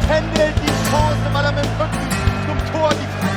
pendelt die Chance, weil er mit dem Rücken zum Tor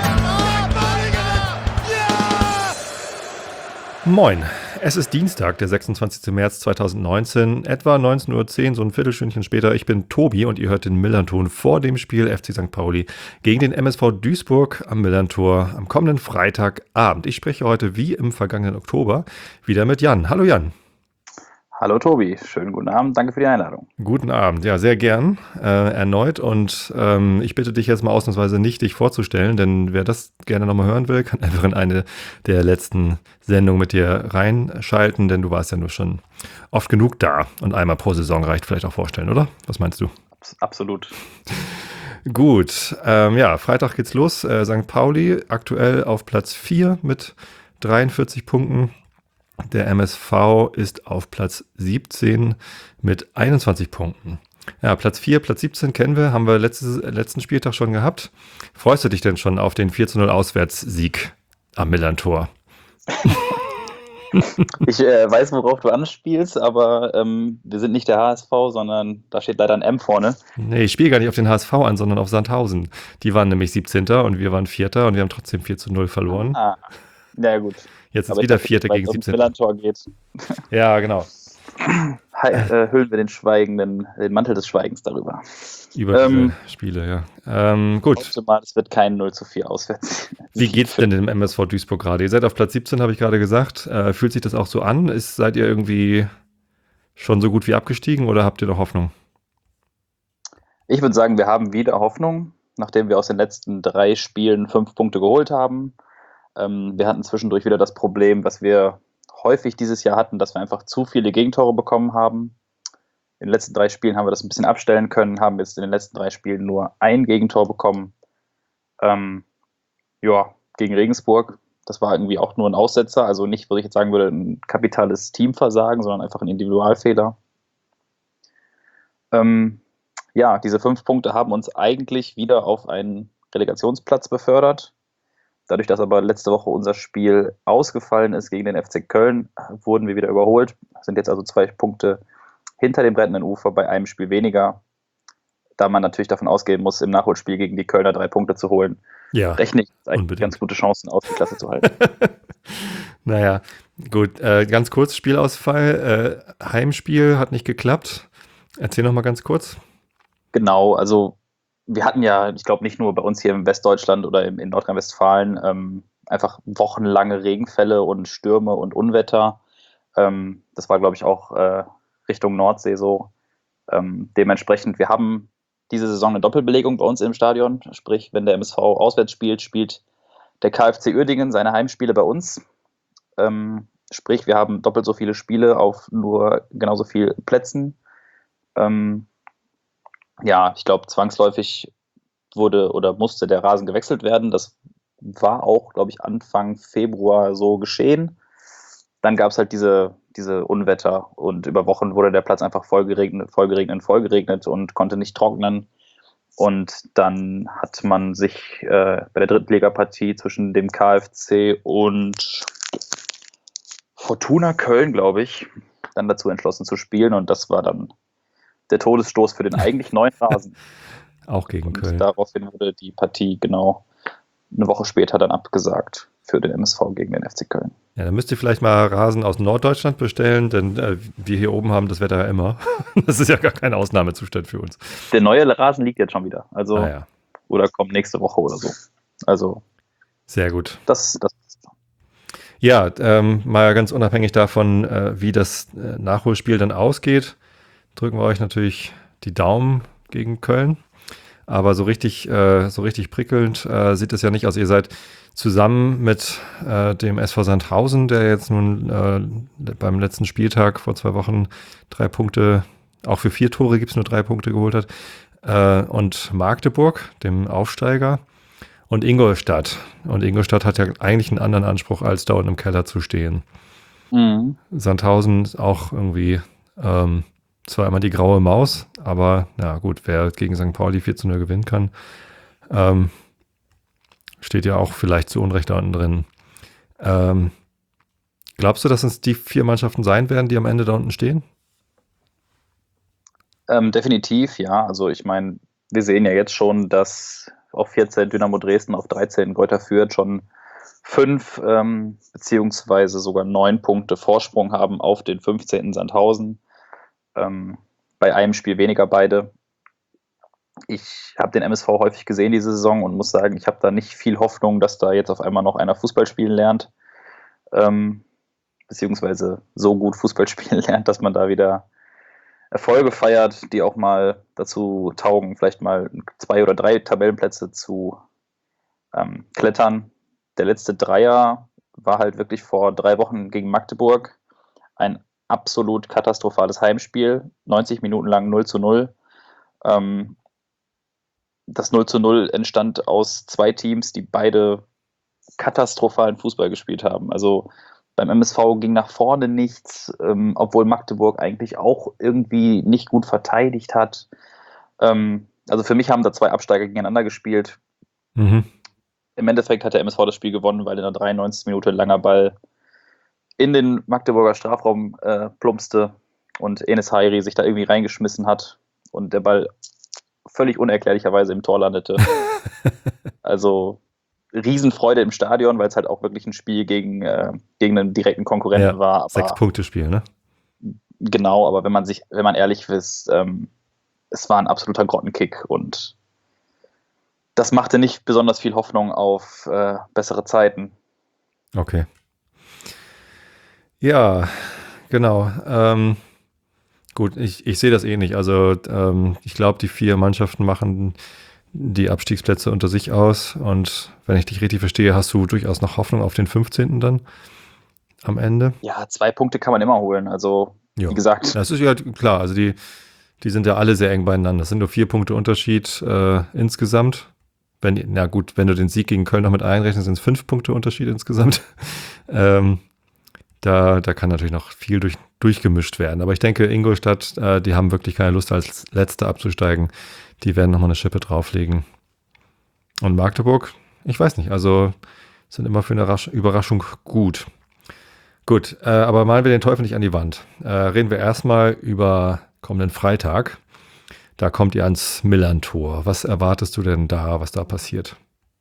Moin, es ist Dienstag, der 26. März 2019, etwa 19:10 Uhr, so ein Viertelstündchen später. Ich bin Tobi und ihr hört den Millernton vor dem Spiel FC St. Pauli gegen den MSV Duisburg am Millerntor am kommenden Freitagabend. Ich spreche heute wie im vergangenen Oktober wieder mit Jan. Hallo Jan. Hallo Tobi, schönen guten Abend, danke für die Einladung. Guten Abend, ja, sehr gern erneut und ich bitte dich jetzt mal ausnahmsweise nicht, dich vorzustellen, denn wer das gerne nochmal hören will, kann einfach in eine der letzten Sendungen mit dir reinschalten, denn du warst ja nur schon oft genug da und einmal pro Saison reicht vielleicht auch vorstellen, oder? Was meinst du? Absolut. Gut, ja, Freitag geht's los, St. Pauli aktuell auf Platz 4 mit 43 Punkten. Der MSV ist auf Platz 17 mit 21 Punkten. Ja, Platz 4, Platz 17 kennen wir, haben wir letzten Spieltag schon gehabt. Freust du dich denn schon auf den 4:0 Auswärtssieg am Millerntor? Ich weiß, worauf du anspielst, aber wir sind nicht der HSV, sondern da steht leider ein M vorne. Nee, ich spiele gar nicht auf den HSV an, sondern auf Sandhausen. Die waren nämlich 17. und wir waren 4. und wir haben trotzdem 4:0 verloren. Ah, ja gut. Jetzt ist wieder 4. gegen 17. Millantor geht. Ja, genau. Hüllen wir den Mantel des Schweigens darüber. Über diese Spiele, ja. Gut. Ich hoffe mal, es wird kein 0:4 auswärts. Wie geht's denn dem MSV Duisburg gerade? Ihr seid auf Platz 17, habe ich gerade gesagt. Fühlt sich das auch so an? Seid ihr irgendwie schon so gut wie abgestiegen oder habt ihr noch Hoffnung? Ich würde sagen, wir haben wieder Hoffnung, nachdem wir aus den letzten 3 Spielen 5 Punkte geholt haben. Wir hatten zwischendurch wieder das Problem, was wir häufig dieses Jahr hatten, dass wir einfach zu viele Gegentore bekommen haben. In den letzten 3 Spielen haben wir das ein bisschen abstellen können, haben jetzt in den letzten 3 Spielen nur ein Gegentor bekommen. Gegen Regensburg. Das war irgendwie auch nur ein Aussetzer, also nicht, wo ich jetzt sagen würde, ein kapitales Teamversagen, sondern einfach ein Individualfehler. Diese 5 Punkte haben uns eigentlich wieder auf einen Relegationsplatz befördert. Dadurch, dass aber letzte Woche unser Spiel ausgefallen ist gegen den FC Köln, wurden wir wieder überholt. Sind jetzt also 2 Punkte hinter dem brennenden Ufer bei einem Spiel weniger. Da man natürlich davon ausgehen muss, im Nachholspiel gegen die Kölner 3 Punkte zu holen, rechne ich eigentlich ganz gute Chancen aus, die Klasse zu halten. Naja, gut. Ganz kurz, Spielausfall. Heimspiel hat nicht geklappt. Erzähl noch mal ganz kurz. Genau, also wir hatten ja, ich glaube nicht nur bei uns hier in Westdeutschland oder in Nordrhein-Westfalen, einfach wochenlange Regenfälle und Stürme und Unwetter. Das war, glaube ich, auch Richtung Nordsee so. Dementsprechend, wir haben diese Saison eine Doppelbelegung bei uns im Stadion. Sprich, wenn der MSV auswärts spielt, spielt der KfC Uerdingen seine Heimspiele bei uns. Sprich, wir haben doppelt so viele Spiele auf nur genauso viel Plätzen. Ich glaube, zwangsläufig musste der Rasen gewechselt werden. Das war auch, glaube ich, Anfang Februar so geschehen. Dann gab es halt diese Unwetter und über Wochen wurde der Platz einfach vollgeregnet und konnte nicht trocknen. Und dann hat man sich bei der Drittligapartie zwischen dem KfC und Fortuna Köln, glaube ich, dann dazu entschlossen zu spielen. Und das war dann der Todesstoß für den eigentlich neuen Rasen. Auch gegen Köln. Daraufhin wurde die Partie genau eine Woche später dann abgesagt für den MSV gegen den FC Köln. Ja, dann müsst ihr vielleicht mal Rasen aus Norddeutschland bestellen, denn wir hier oben haben das Wetter ja immer. Das ist ja gar kein Ausnahmezustand für uns. Der neue Rasen liegt jetzt schon wieder. Also, oder kommt nächste Woche oder so. Also. Sehr gut. Das Ja, mal ganz unabhängig davon, wie das Nachholspiel dann ausgeht, drücken wir euch natürlich die Daumen gegen Köln. Aber so richtig prickelnd sieht es ja nicht aus. Ihr seid zusammen mit dem SV Sandhausen, der jetzt nun beim letzten Spieltag vor 2 Wochen 3 Punkte, auch für 4 Tore gibt es nur 3 Punkte geholt hat, und Magdeburg, dem Aufsteiger, und Ingolstadt. Und Ingolstadt hat ja eigentlich einen anderen Anspruch, als da unten im Keller zu stehen. Mhm. Sandhausen ist auch irgendwie zwar immer die graue Maus, aber na gut, wer gegen St. Pauli 4:0 gewinnen kann, steht ja auch vielleicht zu Unrecht da unten drin. Glaubst du, dass es die 4 Mannschaften sein werden, die am Ende da unten stehen? Definitiv, ja. Also ich meine, wir sehen ja jetzt schon, dass auf 14 Dynamo Dresden, auf 13 Greuther Fürth schon 5 beziehungsweise sogar 9 Punkte Vorsprung haben auf den 15. Sandhausen. Bei einem Spiel weniger beide. Ich habe den MSV häufig gesehen diese Saison und muss sagen, ich habe da nicht viel Hoffnung, dass da jetzt auf einmal noch einer Fußball spielen lernt. Beziehungsweise so gut Fußball spielen lernt, dass man da wieder Erfolge feiert, die auch mal dazu taugen, vielleicht mal 2 oder 3 Tabellenplätze zu klettern. Der letzte Dreier war halt wirklich vor 3 Wochen gegen Magdeburg. Ein absolut katastrophales Heimspiel, 90 Minuten lang 0:0. Das 0:0 entstand aus 2 Teams, die beide katastrophalen Fußball gespielt haben. Also beim MSV ging nach vorne nichts, obwohl Magdeburg eigentlich auch irgendwie nicht gut verteidigt hat. Also für mich haben da 2 Absteiger gegeneinander gespielt. Mhm. Im Endeffekt hat der MSV das Spiel gewonnen, weil in der 93. Minute ein langer Ball in den Magdeburger Strafraum plumpste und Enes Hairi sich da irgendwie reingeschmissen hat und der Ball völlig unerklärlicherweise im Tor landete. Also Riesenfreude im Stadion, weil es halt auch wirklich ein Spiel gegen einen direkten Konkurrenten war. Aber 6-Punkte-Spiel, ne? genau, aber wenn man ehrlich ist, es war ein absoluter Grottenkick und das machte nicht besonders viel Hoffnung auf bessere Zeiten. Okay. Ja, genau. Gut, ich sehe das ähnlich. Also ich glaube, die 4 Mannschaften machen die Abstiegsplätze unter sich aus. Und wenn ich dich richtig verstehe, hast du durchaus noch Hoffnung auf den 15. dann am Ende? Ja, 2 Punkte kann man immer holen. Also, wie gesagt. Das ist ja klar. Also die sind ja alle sehr eng beieinander. Das sind nur 4 Punkte Unterschied insgesamt. Wenn du den Sieg gegen Köln noch mit einrechnest, sind es 5 Punkte Unterschied insgesamt. Da kann natürlich noch viel durchgemischt werden. Aber ich denke, Ingolstadt, die haben wirklich keine Lust, als Letzter abzusteigen. Die werden nochmal eine Schippe drauflegen. Und Magdeburg, ich weiß nicht, also sind immer für eine Überraschung gut. Gut, aber malen wir den Teufel nicht an die Wand. Reden wir erstmal über kommenden Freitag. Da kommt ihr ans Millern-Tor. Was erwartest du denn da, was da passiert?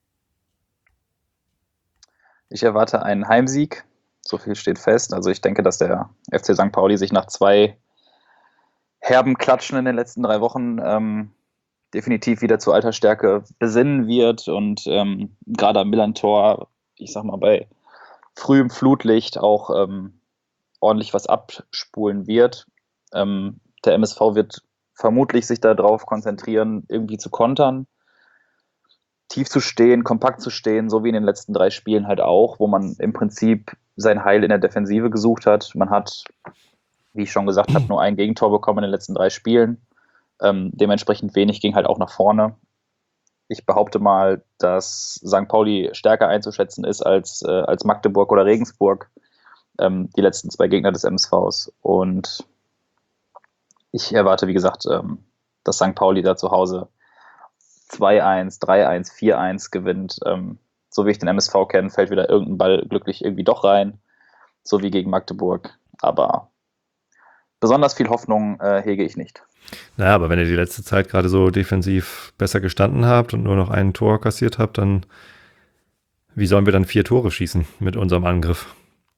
Ich erwarte einen Heimsieg. So viel steht fest. Also ich denke, dass der FC St. Pauli sich nach 2 herben Klatschen in den letzten 3 Wochen definitiv wieder zu alter Stärke besinnen wird und gerade am Millern-Tor, ich sag mal, bei frühem Flutlicht auch ordentlich was abspulen wird. Der MSV wird vermutlich sich darauf konzentrieren, irgendwie zu kontern, tief zu stehen, kompakt zu stehen, so wie in den letzten 3 Spielen halt auch, wo man im Prinzip sein Heil in der Defensive gesucht hat. Man hat, wie ich schon gesagt habe, nur ein Gegentor bekommen in den letzten 3 Spielen. Dementsprechend wenig ging halt auch nach vorne. Ich behaupte mal, dass St. Pauli stärker einzuschätzen ist als Magdeburg oder Regensburg, die letzten 2 Gegner des MSVs. Und ich erwarte, wie gesagt, dass St. Pauli da zu Hause 2-1, 3-1, 4-1 gewinnt. So wie ich den MSV kenne, fällt wieder irgendein Ball glücklich irgendwie doch rein, so wie gegen Magdeburg. Aber besonders viel Hoffnung hege ich nicht. Naja, aber wenn ihr die letzte Zeit gerade so defensiv besser gestanden habt und nur noch ein Tor kassiert habt, dann wie sollen wir dann 4 Tore schießen mit unserem Angriff?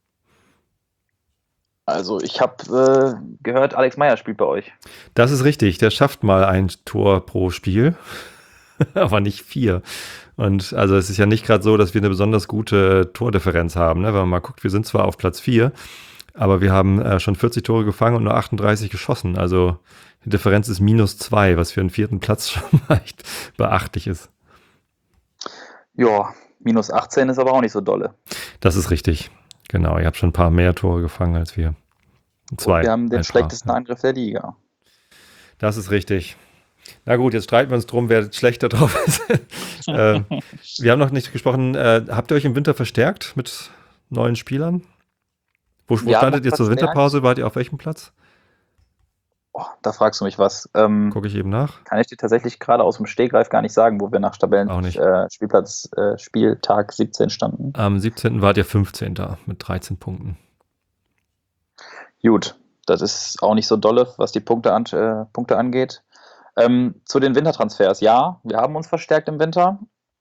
Also ich habe gehört, Alex Meyer spielt bei euch. Das ist richtig, der schafft mal ein Tor pro Spiel, aber nicht 4. Und also es ist ja nicht gerade so, dass wir eine besonders gute Tordifferenz haben, ne? Wenn man mal guckt, wir sind zwar auf Platz 4, aber wir haben schon 40 Tore gefangen und nur 38 geschossen. Also die Differenz ist -2, was für einen 4. Platz schon mal echt beachtlich ist. Ja, -18 ist aber auch nicht so dolle. Das ist richtig. Genau, ihr habt schon ein paar mehr Tore gefangen als wir. 2. Und wir haben den schlechtesten Angriff der Liga. Das ist richtig. Na gut, jetzt streiten wir uns drum, wer schlechter drauf ist. Wir haben noch nicht gesprochen. Habt ihr euch im Winter verstärkt mit neuen Spielern? Wo standet ihr zur Winterpause? Wart ihr auf welchem Platz? Oh, da fragst du mich was. Gucke ich eben nach. Kann ich dir tatsächlich gerade aus dem Stegreif gar nicht sagen, wo wir nach Spieltag 17 standen. Am 17. wart ihr 15. mit 13 Punkten. Gut, das ist auch nicht so dolle, was die Punkte angeht. Zu den Wintertransfers. Ja, wir haben uns verstärkt im Winter.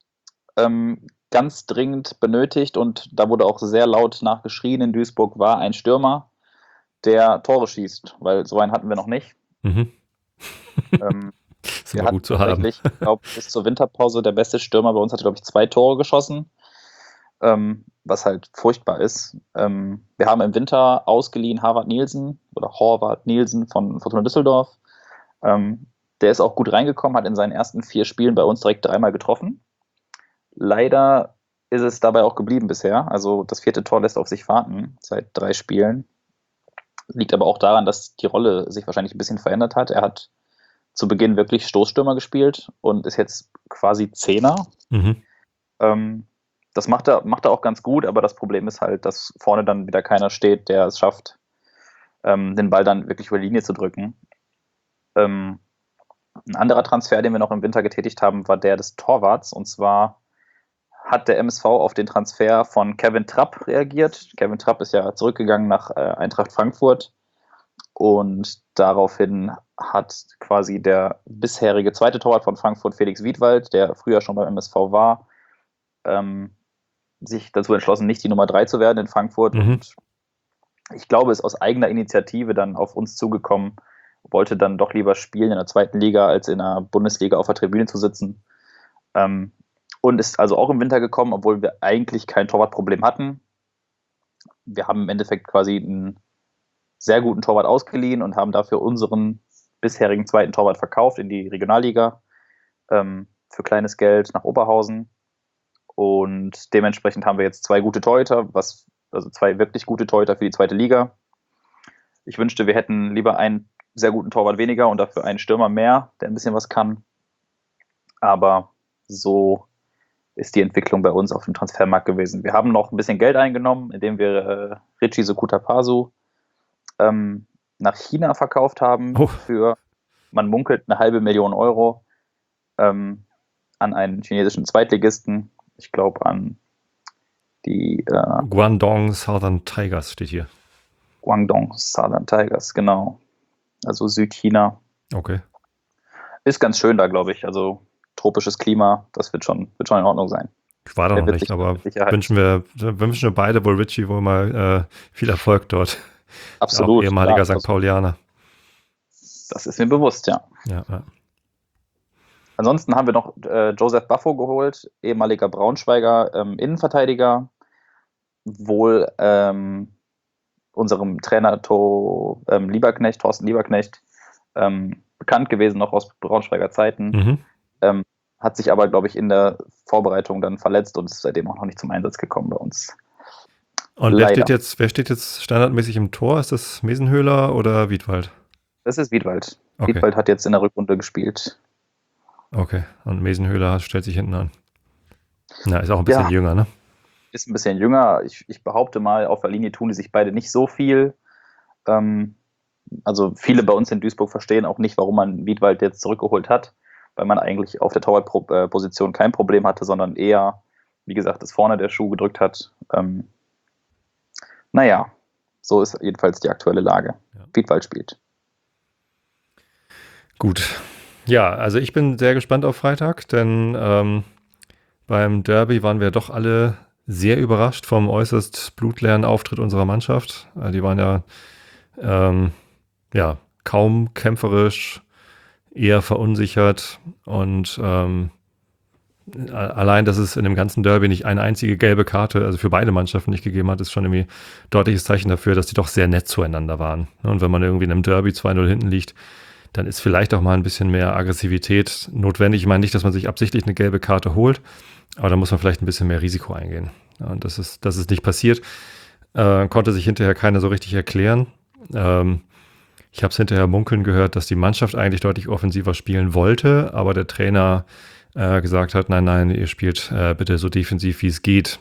Ganz dringend benötigt und da wurde auch sehr laut nachgeschrien in Duisburg, war ein Stürmer, der Tore schießt, weil so einen hatten wir noch nicht. Mhm. Ist immer gut zu haben. Ich glaube, bis zur Winterpause der beste Stürmer bei uns hatte, glaube ich, 2 Tore geschossen, was halt furchtbar ist. Wir haben im Winter ausgeliehen Horvath Nielsen von Fortuna Düsseldorf. Der ist auch gut reingekommen, hat in seinen ersten 4 Spielen bei uns direkt 3-mal getroffen. Leider ist es dabei auch geblieben bisher. Also das 4. Tor lässt auf sich warten seit 3 Spielen. Liegt aber auch daran, dass die Rolle sich wahrscheinlich ein bisschen verändert hat. Er hat zu Beginn wirklich Stoßstürmer gespielt und ist jetzt quasi Zehner. Mhm. Das macht er auch ganz gut, aber das Problem ist halt, dass vorne dann wieder keiner steht, der es schafft, den Ball dann wirklich über die Linie zu drücken. Ein anderer Transfer, den wir noch im Winter getätigt haben, war der des Torwarts. Und zwar hat der MSV auf den Transfer von Kevin Trapp reagiert. Kevin Trapp ist ja zurückgegangen nach Eintracht Frankfurt. Und daraufhin hat quasi der bisherige 2. Torwart von Frankfurt, Felix Wiedwald, der früher schon beim MSV war, sich dazu entschlossen, nicht die Nummer 3 zu werden in Frankfurt. Mhm. Und ich glaube, ist aus eigener Initiative dann auf uns zugekommen, wollte dann doch lieber spielen in der 2. Liga, als in der Bundesliga auf der Tribüne zu sitzen. Und ist also auch im Winter gekommen, obwohl wir eigentlich kein Torwartproblem hatten. Wir haben im Endeffekt quasi einen sehr guten Torwart ausgeliehen und haben dafür unseren bisherigen 2. Torwart verkauft in die Regionalliga für kleines Geld nach Oberhausen. Und dementsprechend haben wir jetzt 2 gute Torhüter, also 2 wirklich gute Torhüter für die 2. Liga. Ich wünschte, wir hätten lieber einen sehr guten Torwart weniger und dafür einen Stürmer mehr, der ein bisschen was kann. Aber so ist die Entwicklung bei uns auf dem Transfermarkt gewesen. Wir haben noch ein bisschen Geld eingenommen, indem wir Richie Sukutapasu nach China verkauft haben für, man munkelt, 500.000 Euro an einen chinesischen Zweitligisten. Ich glaube an die Guangdong Southern Tigers steht hier. Guangdong Southern Tigers, genau. Also Südchina. Okay. Ist ganz schön da, glaube ich. Also tropisches Klima, das wird schon in Ordnung sein. Ich war da noch nicht, aber wünschen wir beide wohl Richie wohl mal viel Erfolg dort. Absolut. Auch ehemaliger St. Paulianer. Das ist mir bewusst, ja. Ja. Ansonsten haben wir noch Joseph Baffo geholt, ehemaliger Braunschweiger Innenverteidiger, wohl unserem Trainer Thorsten Lieberknecht, bekannt gewesen noch aus Braunschweiger Zeiten. Mhm. Hat sich aber, glaube ich, in der Vorbereitung dann verletzt und ist seitdem auch noch nicht zum Einsatz gekommen bei uns. Und wer steht jetzt standardmäßig im Tor? Ist das Mesenhöhler oder Wiedwald? Das ist Wiedwald. Okay. Wiedwald hat jetzt in der Rückrunde gespielt. Okay, und Mesenhöhler stellt sich hinten an. Na, ist auch ein bisschen jünger, ne? Ist ein bisschen jünger. Ich behaupte mal, auf der Linie tun die sich beide nicht so viel. Also viele bei uns in Duisburg verstehen auch nicht, warum man Wiedwald jetzt zurückgeholt hat, weil man eigentlich auf der Torwartposition kein Problem hatte, sondern eher, wie gesagt, dass vorne der Schuh gedrückt hat. Naja, so ist jedenfalls die aktuelle Lage. Ja. Wiedwald spielt. Gut. Ja, also ich bin sehr gespannt auf Freitag, denn beim Derby waren wir doch alle sehr überrascht vom äußerst blutleeren Auftritt unserer Mannschaft. Die waren ja kaum kämpferisch, eher verunsichert und allein, dass es in dem ganzen Derby nicht eine einzige gelbe Karte, also für beide Mannschaften nicht gegeben hat, ist schon irgendwie ein deutliches Zeichen dafür, dass die doch sehr nett zueinander waren. Und wenn man irgendwie in einem Derby 2-0 hinten liegt, dann ist vielleicht auch mal ein bisschen mehr Aggressivität notwendig. Ich meine nicht, dass man sich absichtlich eine gelbe Karte holt, aber da muss man vielleicht ein bisschen mehr Risiko eingehen. Und das ist nicht passiert. Konnte sich hinterher keiner so richtig erklären. Ich habe es hinterher munkeln gehört, dass die Mannschaft eigentlich deutlich offensiver spielen wollte, aber der Trainer gesagt hat, nein, ihr spielt bitte so defensiv, wie es geht.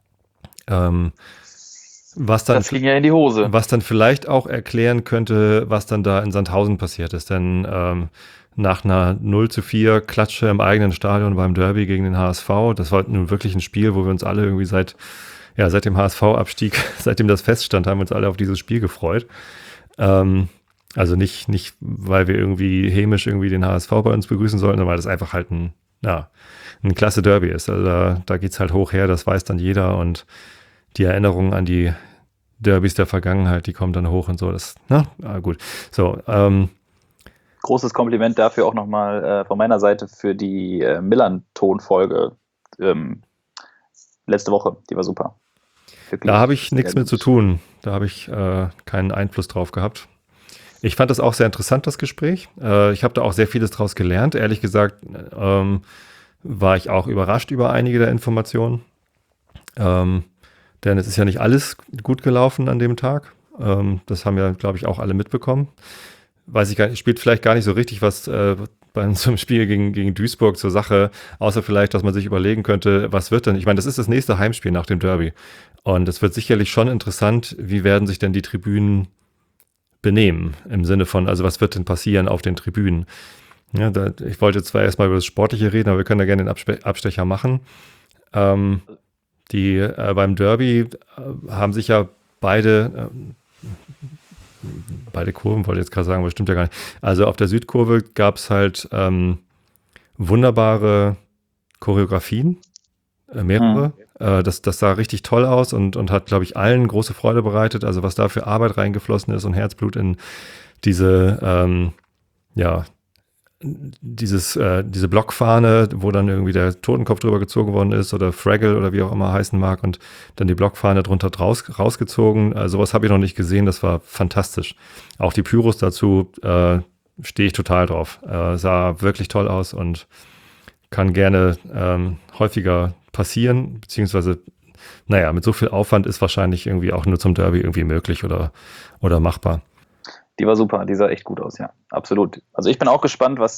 Das ging ja in die Hose. Was dann vielleicht auch erklären könnte, was dann da in Sandhausen passiert ist. Denn nach einer 0-4 Klatsche im eigenen Stadion beim Derby gegen den HSV, das war nun wirklich ein Spiel, wo wir uns alle irgendwie seit dem HSV-Abstieg, seitdem das feststand, haben wir uns alle auf dieses Spiel gefreut. Also nicht, weil wir irgendwie hämisch irgendwie den HSV bei uns begrüßen sollten, sondern weil das einfach halt ein klasse Derby ist. Also da geht's halt hoch her, das weiß dann jeder und die Erinnerungen an die Derbys der Vergangenheit, die kommen dann hoch und so. Gut. So, Großes Kompliment dafür auch nochmal von meiner Seite für die Millern-Tonfolge letzte Woche. Die war super. Wirklich da habe ich nichts sehr mit zu gut. tun. Da habe ich keinen Einfluss drauf gehabt. Ich fand das auch sehr interessant, das Gespräch. Ich habe da auch sehr vieles draus gelernt. Ehrlich gesagt war ich auch überrascht über einige der Informationen. Denn es ist ja nicht alles gut gelaufen an dem Tag. Das haben ja, glaube ich, auch alle mitbekommen. Weiß ich gar nicht, spielt vielleicht gar nicht so richtig was bei so einem Spiel gegen Duisburg zur Sache, außer vielleicht, dass man sich überlegen könnte, was wird denn, ich meine, das ist das nächste Heimspiel nach dem Derby. Und es wird sicherlich schon interessant, wie werden sich denn die Tribünen benehmen, im Sinne von, also was wird denn passieren auf den Tribünen? Ja, ich wollte zwar erstmal über das Sportliche reden, aber wir können da gerne den Abstecher machen. Beim Derby haben sich ja beide Kurven, wollte ich jetzt gerade sagen, aber stimmt ja gar nicht. Also auf der Südkurve gab es halt wunderbare Choreografien, mehrere. Das sah richtig toll aus und hat, glaube ich, allen große Freude bereitet. Also was da für Arbeit reingeflossen ist und Herzblut in diese Blockfahne, wo dann irgendwie der Totenkopf drüber gezogen worden ist oder Fraggle oder wie auch immer heißen mag und dann die Blockfahne drunter rausgezogen. Sowas habe ich noch nicht gesehen, das war fantastisch. Auch die Pyros dazu stehe ich total drauf. Sah wirklich toll aus und kann gerne häufiger passieren, beziehungsweise mit so viel Aufwand ist wahrscheinlich irgendwie auch nur zum Derby irgendwie möglich oder machbar. Die war super, die sah echt gut aus, ja, absolut. Also ich bin auch gespannt, was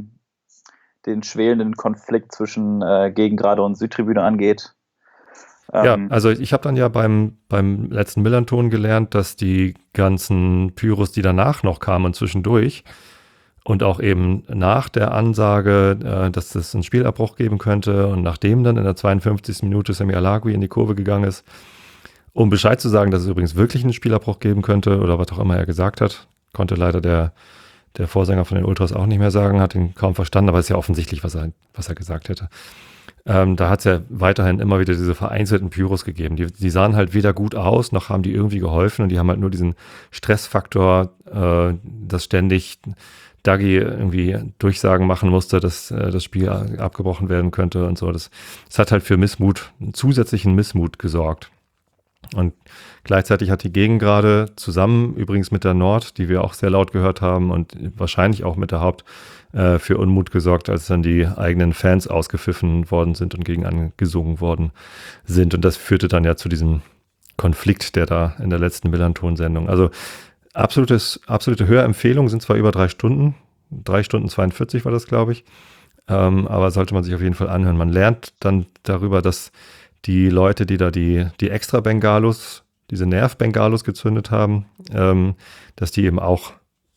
den schwelenden Konflikt zwischen Gegengrade und Südtribüne angeht. Ja, also ich habe dann ja beim letzten Millern-Ton gelernt, dass die ganzen Pyros, die danach noch kamen und zwischendurch und auch eben nach der Ansage, dass es einen Spielabbruch geben könnte und nachdem dann in der 52. Minute Semi Alagui in die Kurve gegangen ist, um Bescheid zu sagen, dass es übrigens wirklich einen Spielabbruch geben könnte oder was auch immer er gesagt hat, konnte leider der Vorsänger von den Ultras auch nicht mehr sagen, hat ihn kaum verstanden, aber ist ja offensichtlich, was er gesagt hätte. Da hat es ja weiterhin immer wieder diese vereinzelten Pyros gegeben. Die sahen halt weder gut aus, noch haben die irgendwie geholfen und die haben halt nur diesen Stressfaktor, dass ständig Dagi irgendwie Durchsagen machen musste, dass das Spiel abgebrochen werden könnte und so. Das hat halt für zusätzlichen Missmut gesorgt. Und gleichzeitig hat die Gegengrade zusammen, übrigens mit der Nord, die wir auch sehr laut gehört haben und wahrscheinlich auch mit der Haupt, für Unmut gesorgt, als dann die eigenen Fans ausgepfiffen worden sind und gegen angesungen worden sind. Und das führte dann ja zu diesem Konflikt, der da in der letzten Millern-Ton-Sendung. Also absolute Hörempfehlung, sind zwar über 3 Stunden, 3 Stunden 42 war das, glaube ich, aber sollte man sich auf jeden Fall anhören. Man lernt dann darüber, dass die Leute, die da die extra Bengalos, diese Nerv-Bengalos gezündet haben, dass die eben auch,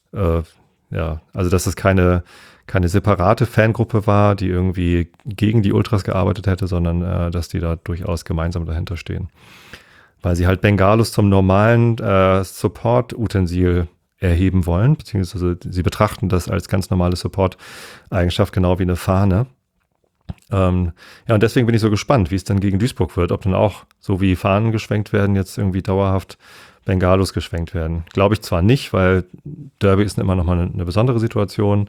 also dass es keine separate Fangruppe war, die irgendwie gegen die Ultras gearbeitet hätte, sondern dass die da durchaus gemeinsam dahinter stehen. Weil sie halt Bengalos zum normalen Support-Utensil erheben wollen, beziehungsweise sie betrachten das als ganz normale Support-Eigenschaft, genau wie eine Fahne. Und deswegen bin ich so gespannt, wie es dann gegen Duisburg wird, ob dann auch so wie Fahnen geschwenkt werden, jetzt irgendwie dauerhaft Bengalos geschwenkt werden. Glaube ich zwar nicht, weil Derby ist immer noch mal eine besondere Situation,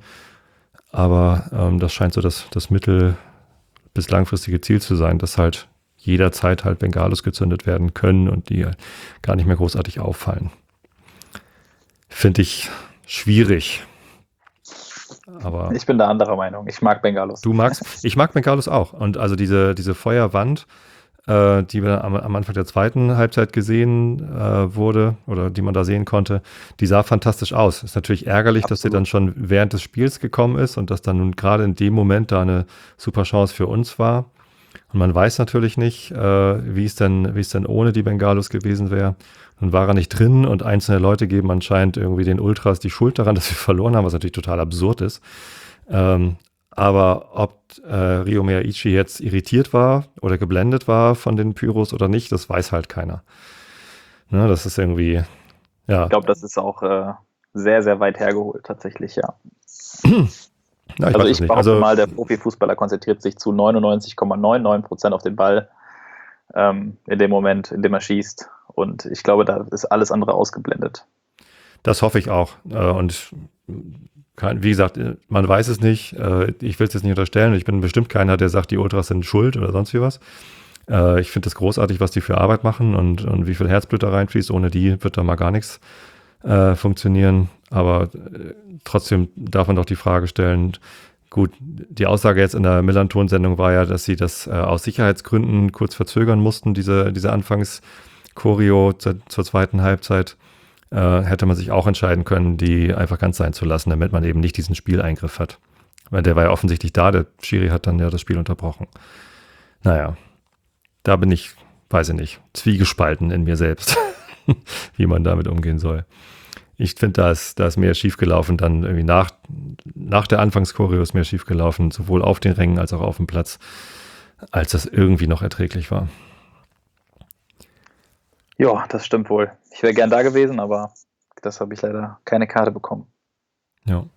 aber das scheint so das mittel- bis langfristige Ziel zu sein, dass halt jederzeit halt Bengalos gezündet werden können und die gar nicht mehr großartig auffallen. Finde ich schwierig. Aber ich bin da anderer Meinung. Ich mag Bengalos. Ich mag Bengalos auch. Und also diese Feuerwand, die wir am Anfang der zweiten Halbzeit gesehen wurde oder die man da sehen konnte, die sah fantastisch aus. Ist natürlich ärgerlich, Absolut. Dass sie dann schon während des Spiels gekommen ist und dass dann nun gerade in dem Moment da eine super Chance für uns war. Und man weiß natürlich nicht, wie es denn ohne die Bengalos gewesen wäre. Nun war er nicht drin und einzelne Leute geben anscheinend irgendwie den Ultras die Schuld daran, dass wir verloren haben, was natürlich total absurd ist. Aber ob Ryo Miyaichi jetzt irritiert war oder geblendet war von den Pyros oder nicht, das weiß halt keiner. Ne, das ist irgendwie, ja. Ich glaube, das ist auch sehr, sehr weit hergeholt, tatsächlich, ja. Ja, Also weiß es ich nicht. behaupte mal, der Profifußballer konzentriert sich zu 99,99% auf den Ball in dem Moment, in dem er schießt. Und ich glaube, da ist alles andere ausgeblendet. Das hoffe ich auch. Und wie gesagt, man weiß es nicht. Ich will es jetzt nicht unterstellen. Ich bin bestimmt keiner, der sagt, die Ultras sind schuld oder sonst wie was. Ich finde es großartig, was die für Arbeit machen und wie viel Herzblut da reinfließt. Ohne die wird da mal gar nichts funktionieren. Aber trotzdem darf man doch die Frage stellen, gut, die Aussage jetzt in der Millanton-Sendung war ja, dass sie das aus Sicherheitsgründen kurz verzögern mussten, diese Anfangs-Choreo zur zweiten Halbzeit. Hätte man sich auch entscheiden können, die einfach ganz sein zu lassen, damit man eben nicht diesen Spieleingriff hat. Weil der war ja offensichtlich da, der Schiri hat dann ja das Spiel unterbrochen. Naja, da bin ich, weiß ich nicht, zwiegespalten in mir selbst, wie man damit umgehen soll. Ich finde, da ist mehr schiefgelaufen, dann irgendwie nach der Anfangschoreo ist mehr schiefgelaufen, sowohl auf den Rängen als auch auf dem Platz, als das irgendwie noch erträglich war. Ja, das stimmt wohl. Ich wäre gern da gewesen, aber das habe ich leider keine Karte bekommen. Ja.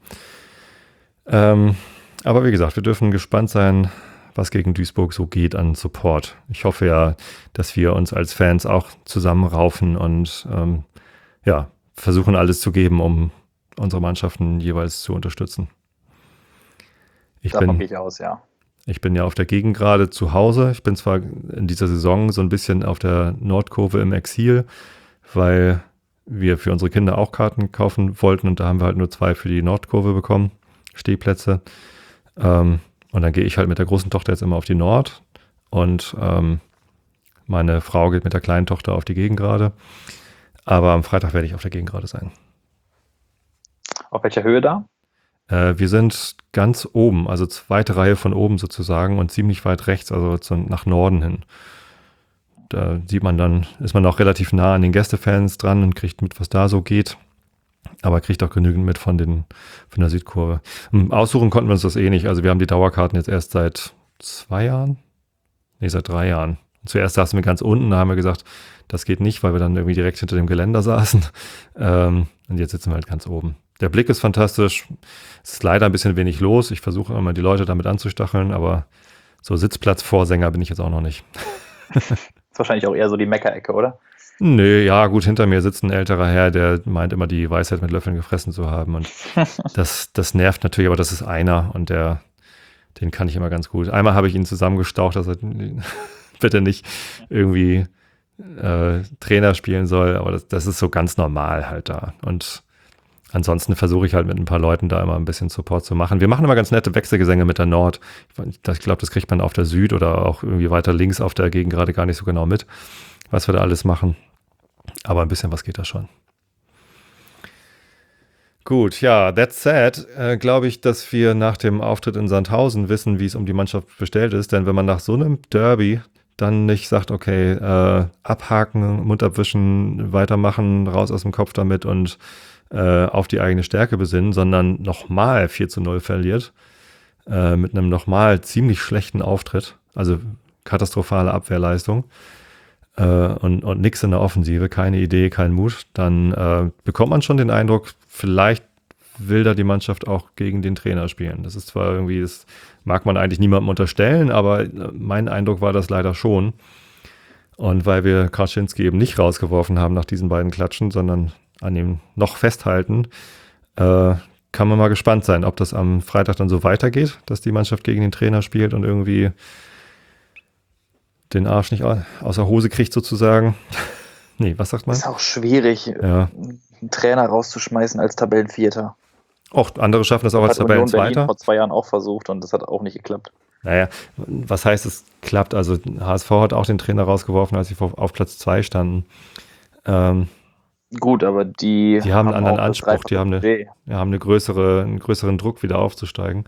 Aber wie gesagt, wir dürfen gespannt sein, was gegen Duisburg so geht an Support. Ich hoffe ja, dass wir uns als Fans auch zusammenraufen und versuchen alles zu geben, um unsere Mannschaften jeweils zu unterstützen. Davon gehe ich aus, ja. Ich bin ja auf der Gegend gerade zu Hause. Ich bin zwar in dieser Saison so ein bisschen auf der Nordkurve im Exil, weil wir für unsere Kinder auch Karten kaufen wollten und da haben wir halt nur 2 für die Nordkurve bekommen, Stehplätze. Und dann gehe ich halt mit der großen Tochter jetzt immer auf die Nord und meine Frau geht mit der kleinen Tochter auf die Gegengrade. Aber am Freitag werde ich auf der Gegengrade sein. Auf welcher Höhe da? Wir sind ganz oben, also zweite Reihe von oben sozusagen und ziemlich weit rechts, also nach Norden hin. Da sieht man dann, ist man auch relativ nah an den Gästefans dran und kriegt mit, was da so geht. Aber kriegt auch genügend mit von der Südkurve. Aussuchen konnten wir uns das eh nicht. Also wir haben die Dauerkarten jetzt erst seit 2 Jahren? Nee, seit 3 Jahren. Zuerst saßen wir ganz unten, da haben wir gesagt, das geht nicht, weil wir dann irgendwie direkt hinter dem Geländer saßen. Und jetzt sitzen wir halt ganz oben. Der Blick ist fantastisch. Es ist leider ein bisschen wenig los. Ich versuche immer, die Leute damit anzustacheln, aber so Sitzplatzvorssänger bin ich jetzt auch noch nicht. Das ist wahrscheinlich auch eher so die Meckerecke, oder? Nö, ja, gut, hinter mir sitzt ein älterer Herr, der meint immer, die Weisheit mit Löffeln gefressen zu haben. Und das nervt natürlich, aber das ist einer und den kann ich immer ganz gut. Einmal habe ich ihn zusammengestaucht, dass er bitte nicht irgendwie Trainer spielen soll, aber das ist so ganz normal halt da. Und ansonsten versuche ich halt mit ein paar Leuten da immer ein bisschen Support zu machen. Wir machen immer ganz nette Wechselgesänge mit der Nord. Ich glaube, das kriegt man auf der Süd oder auch irgendwie weiter links auf der Gegend gerade gar nicht so genau mit, was wir da alles machen. Aber ein bisschen was geht da schon. Gut, ja, that said, glaube ich, dass wir nach dem Auftritt in Sandhausen wissen, wie es um die Mannschaft bestellt ist. Denn wenn man nach so einem Derby dann nicht sagt, okay, abhaken, Mund abwischen, weitermachen, raus aus dem Kopf damit und auf die eigene Stärke besinnen, sondern nochmal 4-0 verliert, mit einem nochmal ziemlich schlechten Auftritt, also katastrophale Abwehrleistung und nichts in der Offensive, keine Idee, kein Mut, dann bekommt man schon den Eindruck, vielleicht will da die Mannschaft auch gegen den Trainer spielen. Das ist zwar irgendwie, das mag man eigentlich niemandem unterstellen, aber mein Eindruck war das leider schon. Und weil wir Kraschinski eben nicht rausgeworfen haben nach diesen beiden Klatschen, sondern an ihm noch festhalten, kann man mal gespannt sein, ob das am Freitag dann so weitergeht, dass die Mannschaft gegen den Trainer spielt und irgendwie den Arsch nicht aus der Hose kriegt sozusagen. Nee, was sagt man? Ist auch schwierig, einen Trainer rauszuschmeißen als Tabellenvierter. Auch andere schaffen das auch als Tabellenzweiter. Vor 2 Jahren auch versucht und das hat auch nicht geklappt. Naja, was heißt, es klappt? Also HSV hat auch den Trainer rausgeworfen, als sie auf Platz 2 standen. Gut, aber die haben einen anderen Anspruch, die haben einen größeren Druck, wieder aufzusteigen.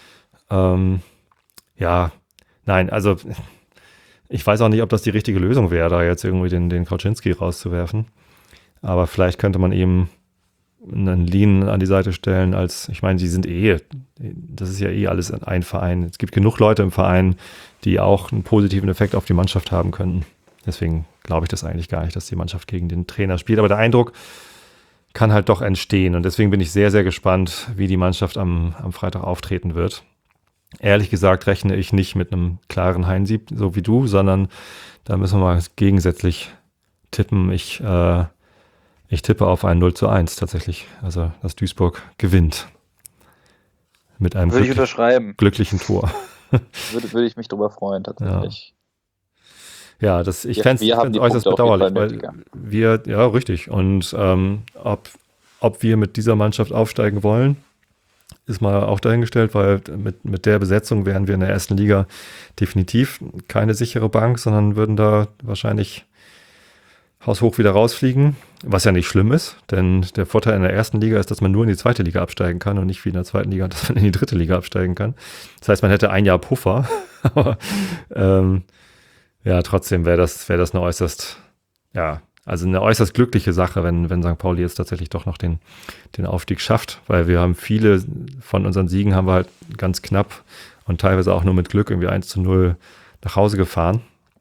Nein, also ich weiß auch nicht, ob das die richtige Lösung wäre, da jetzt irgendwie den Kauczynski rauszuwerfen. Aber vielleicht könnte man ihm einen Lean an die Seite stellen, ich meine, das ist ja alles ein Verein. Es gibt genug Leute im Verein, die auch einen positiven Effekt auf die Mannschaft haben könnten. Deswegen glaube ich das eigentlich gar nicht, dass die Mannschaft gegen den Trainer spielt. Aber der Eindruck kann halt doch entstehen. Und deswegen bin ich sehr, sehr gespannt, wie die Mannschaft am Freitag auftreten wird. Ehrlich gesagt rechne ich nicht mit einem klaren Heimsieg, so wie du, sondern da müssen wir mal gegensätzlich tippen. Ich tippe auf ein 0:1 tatsächlich. Also, dass Duisburg gewinnt. Mit einem Würde ich unterschreiben. glücklichen Tor. Würde ich mich drüber freuen, tatsächlich. Ja, ich fände es äußerst bedauerlich, weil ja, richtig. Und ob wir mit dieser Mannschaft aufsteigen wollen, ist mal auch dahingestellt, weil mit der Besetzung wären wir in der ersten Liga definitiv keine sichere Bank, sondern würden da wahrscheinlich haushoch wieder rausfliegen, was ja nicht schlimm ist, denn der Vorteil in der ersten Liga ist, dass man nur in die zweite Liga absteigen kann und nicht wie in der zweiten Liga, dass man in die dritte Liga absteigen kann. Das heißt, man hätte ein Jahr Puffer, aber ja, trotzdem wäre das eine äußerst glückliche Sache, wenn St. Pauli jetzt tatsächlich doch noch den Aufstieg schafft, weil wir haben viele von unseren Siegen haben wir halt ganz knapp und teilweise auch nur mit Glück irgendwie 1:0 nach Hause gefahren.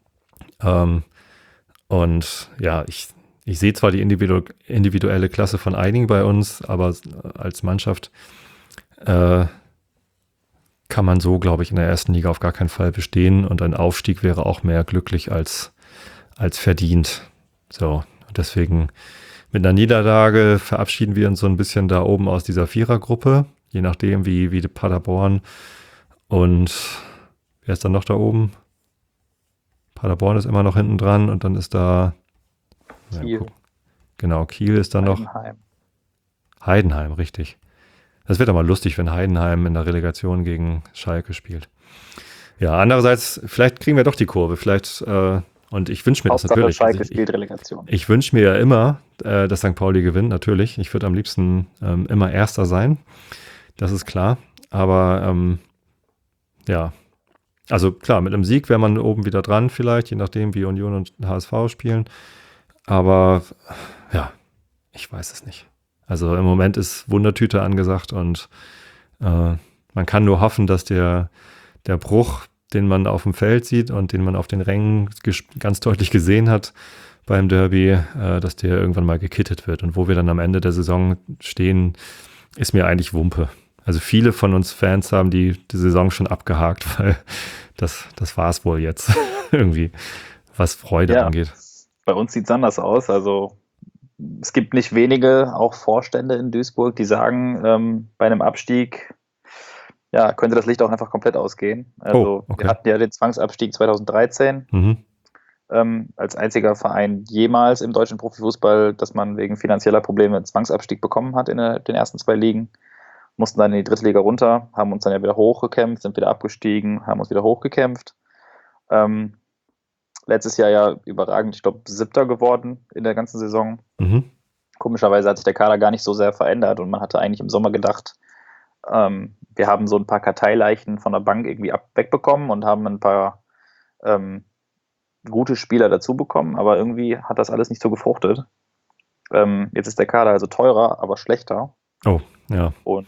Und ja, ich sehe zwar die individuelle Klasse von einigen bei uns, aber als Mannschaft kann man so, glaube ich, in der ersten Liga auf gar keinen Fall bestehen und ein Aufstieg wäre auch mehr glücklich als verdient. So, deswegen mit einer Niederlage verabschieden wir uns so ein bisschen da oben aus dieser Vierergruppe, je nachdem wie Paderborn und wer ist dann noch da oben? Paderborn ist immer noch hinten dran und dann ist da Kiel. Genau, Kiel ist dann noch. Heidenheim, richtig. Das wird aber lustig, wenn Heidenheim in der Relegation gegen Schalke spielt. Ja, andererseits, vielleicht kriegen wir doch die Kurve, vielleicht, und ich wünsche mir das natürlich. Schalke spielt Relegation. Ich wünsche mir ja immer, dass St. Pauli gewinnt, natürlich. Ich würde am liebsten immer Erster sein, das ist klar. Aber ja, also klar, mit einem Sieg wäre man oben wieder dran vielleicht, je nachdem, wie Union und HSV spielen. Aber ja, ich weiß es nicht. Also im Moment ist Wundertüte angesagt und man kann nur hoffen, dass der Bruch, den man auf dem Feld sieht und den man auf den Rängen ganz deutlich gesehen hat beim Derby, dass der irgendwann mal gekittet wird. Und wo wir dann am Ende der Saison stehen, ist mir eigentlich Wumpe. Also viele von uns Fans haben die Saison schon abgehakt, weil das war es wohl jetzt irgendwie, was Freude angeht. Bei uns sieht es anders aus. Also es gibt nicht wenige, auch Vorstände in Duisburg, die sagen, bei einem Abstieg könnte das Licht auch einfach komplett ausgehen. Also wir hatten ja den Zwangsabstieg 2013 als einziger Verein jemals im deutschen Profifußball, dass man wegen finanzieller Probleme einen Zwangsabstieg bekommen hat in den ersten 2 Ligen. Mussten dann in die dritte Liga runter, haben uns dann ja wieder hochgekämpft, sind wieder abgestiegen, haben uns wieder hochgekämpft. Letztes Jahr ja überragend, ich glaube, 7. geworden in der ganzen Saison. Komischerweise hat sich der Kader gar nicht so sehr verändert und man hatte eigentlich im Sommer gedacht, wir haben so ein paar Karteileichen von der Bank irgendwie wegbekommen und haben ein paar gute Spieler dazu bekommen, aber irgendwie hat das alles nicht so gefruchtet. Jetzt ist der Kader also teurer, aber schlechter. Oh, ja. Und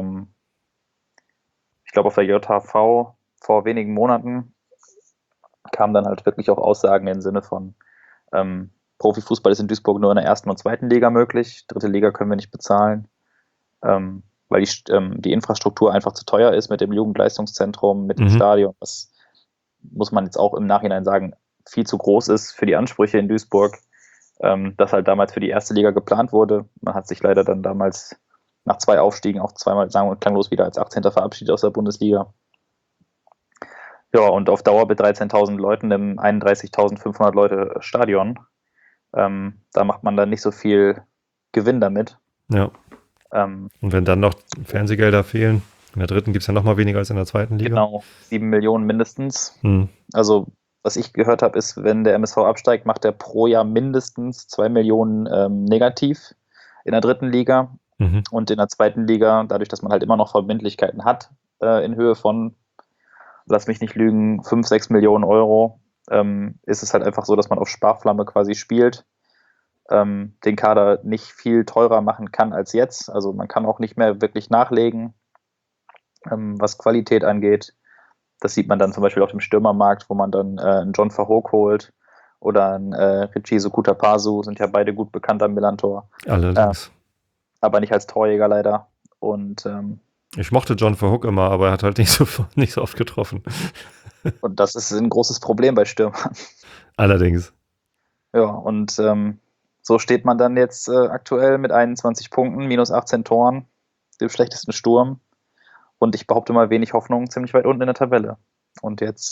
ich glaube, auf der JHV vor wenigen Monaten kamen dann halt wirklich auch Aussagen im Sinne von Profifußball ist in Duisburg nur in der ersten und zweiten Liga möglich. Dritte Liga können wir nicht bezahlen, weil die Infrastruktur einfach zu teuer ist mit dem Jugendleistungszentrum, mit dem Stadion. Das muss man jetzt auch im Nachhinein sagen, viel zu groß ist für die Ansprüche in Duisburg, das halt damals für die erste Liga geplant wurde. Man hat sich leider dann damals nach 2 Aufstiegen auch zweimal sagen und klanglos wieder als 18. verabschiedet aus der Bundesliga. Ja, und auf Dauer mit 13.000 Leuten im 31.500 Leute Stadion, da macht man dann nicht so viel Gewinn damit. Ja. Und wenn dann noch Fernsehgelder fehlen, in der dritten gibt es ja noch mal weniger als in der zweiten Liga. Genau, 7 Millionen mindestens. Also was ich gehört habe, ist, wenn der MSV absteigt, macht er pro Jahr mindestens 2 Millionen negativ in der dritten Liga. Und in der zweiten Liga, dadurch, dass man halt immer noch Verbindlichkeiten hat, in Höhe von, lass mich nicht lügen, 5-6 Millionen Euro, ist es halt einfach so, dass man auf Sparflamme quasi spielt, den Kader nicht viel teurer machen kann als jetzt. Also man kann auch nicht mehr wirklich nachlegen, was Qualität angeht. Das sieht man dann zum Beispiel auf dem Stürmermarkt, wo man dann einen John Verhoek holt oder einen Richie Sukuta Pasu, sind ja beide gut bekannt am Millantor. Allerdings. aber nicht als Torjäger leider. Und Ich mochte John Verhoek immer, aber er hat halt nicht so oft getroffen. das ist ein großes Problem bei Stürmern. Allerdings. Ja, und so steht man dann jetzt aktuell mit 21 Punkten, minus 18 Toren, dem schlechtesten Sturm. Und ich behaupte mal, wenig Hoffnung, ziemlich weit unten in der Tabelle. Und jetzt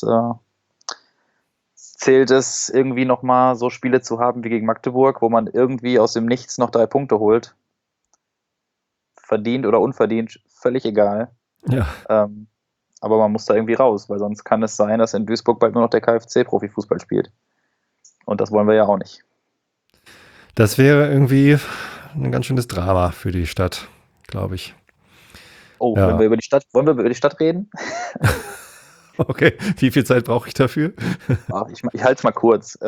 zählt es irgendwie nochmal so Spiele zu haben wie gegen Magdeburg, wo man irgendwie aus dem Nichts noch 3 Punkte holt. Verdient oder unverdient, völlig egal. Ja. Aber man muss da irgendwie raus, weil sonst kann es sein, dass in Duisburg bald nur noch der KFC Profifußball spielt. Und das wollen wir ja auch nicht. Das wäre irgendwie ein ganz schönes Drama für die Stadt, glaube ich. Oh, Ja. wollen wir über die Stadt reden? Okay, wie viel Zeit brauche ich dafür? Ach, ich halte es mal kurz.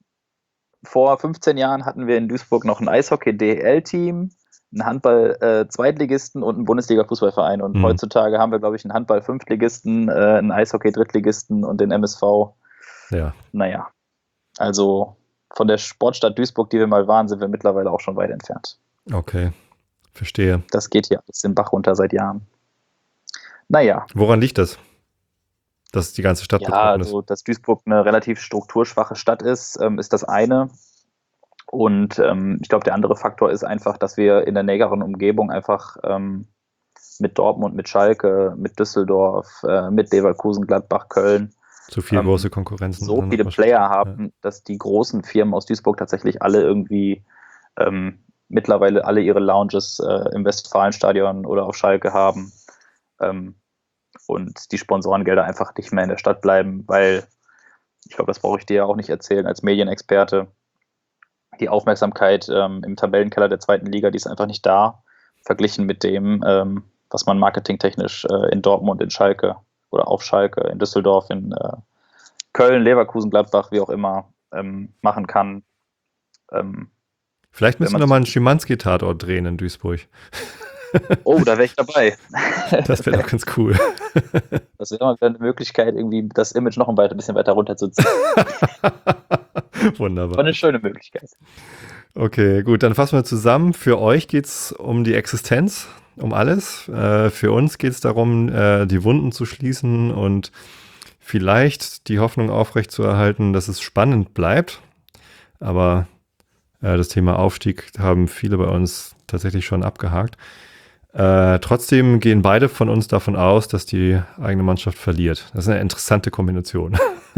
Vor 15 Jahren hatten wir in Duisburg noch ein Eishockey-DEL-Team, einen Handball-Zweitligisten und einen Bundesliga-Fußballverein. Und heutzutage haben wir, glaube ich, einen Handball-Fünftligisten, einen Eishockey-Drittligisten und den MSV. Ja. Naja, also von der Sportstadt Duisburg, die wir mal waren, sind wir mittlerweile auch schon weit entfernt. Okay, verstehe. Das geht hier alles den Bach runter seit Jahren. Naja. Woran liegt das? Dass die ganze Stadt betroffen ist? Also, dass Duisburg eine relativ strukturschwache Stadt ist, ist das eine. Und ich glaube, der andere Faktor ist einfach, dass wir in der näheren Umgebung einfach mit Dortmund, mit Schalke, mit Düsseldorf, mit Leverkusen, Gladbach, Köln so viele große Konkurrenzen. so viele Player haben, dass die großen Firmen aus Duisburg tatsächlich alle irgendwie mittlerweile alle ihre Lounges im Westfalenstadion oder auf Schalke haben. Und die Sponsorengelder einfach nicht mehr in der Stadt bleiben, weil, ich glaube, das brauche ich dir ja auch nicht erzählen als Medienexperte, die Aufmerksamkeit im Tabellenkeller der 2. Liga, die ist einfach nicht da, verglichen mit dem, was man marketingtechnisch in Dortmund, in Schalke oder auf Schalke, in Düsseldorf, in Köln, Leverkusen, Gladbach, wie auch immer, machen kann. Vielleicht müssen wir mal einen Schimanski-Tatort drehen in Duisburg. Oh, da wäre ich dabei. Das wäre doch ganz cool. Das wäre mal wieder eine Möglichkeit, irgendwie das Image noch ein bisschen weiter runterzuziehen. Wunderbar. War eine schöne Möglichkeit. Okay, gut, dann fassen wir zusammen. Für euch geht es um die Existenz, um alles. Für uns geht es darum, die Wunden zu schließen und vielleicht die Hoffnung aufrechtzuerhalten, dass es spannend bleibt. Aber das Thema Aufstieg haben viele bei uns tatsächlich schon abgehakt. Trotzdem gehen beide von uns davon aus, dass die eigene Mannschaft verliert. Das ist eine interessante Kombination.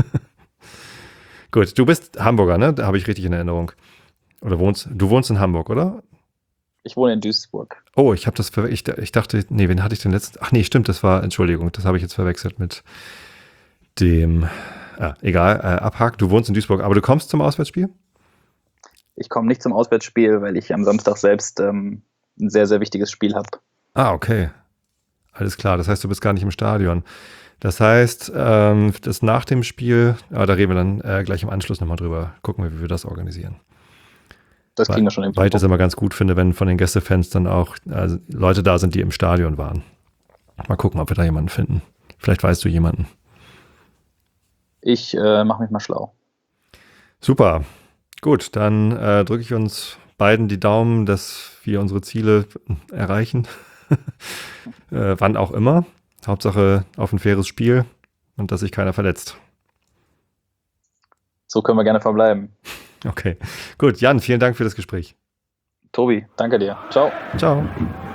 Gut, du bist Hamburger, ne? Da habe ich richtig in Erinnerung. Oder du wohnst in Hamburg, oder? Ich wohne in Duisburg. Oh, ich dachte, nee, wen hatte ich denn letzten? Ach nee, stimmt, Entschuldigung, das habe ich jetzt verwechselt mit dem, egal, abhakt. Du wohnst in Duisburg, aber du kommst zum Auswärtsspiel? Ich komme nicht zum Auswärtsspiel, weil ich am Samstag selbst ein sehr, sehr wichtiges Spiel habe. Ah, okay. Alles klar, das heißt, du bist gar nicht im Stadion. Das heißt, das nach dem Spiel, da reden wir dann gleich im Anschluss nochmal drüber, gucken wir, wie wir das organisieren. Das kriegen wir schon Weil ich das immer ganz gut finde, wenn von den Gästefans dann auch Leute da sind, die im Stadion waren. Mal gucken, ob wir da jemanden finden. Vielleicht weißt du jemanden. Ich mache mich mal schlau. Super. Gut, dann drücke ich uns beiden die Daumen, dass wir unsere Ziele erreichen. Wann auch immer. Hauptsache auf ein faires Spiel und dass sich keiner verletzt. So können wir gerne verbleiben. Okay, gut. Jan, vielen Dank für das Gespräch. Tobi, danke dir. Ciao. Ciao.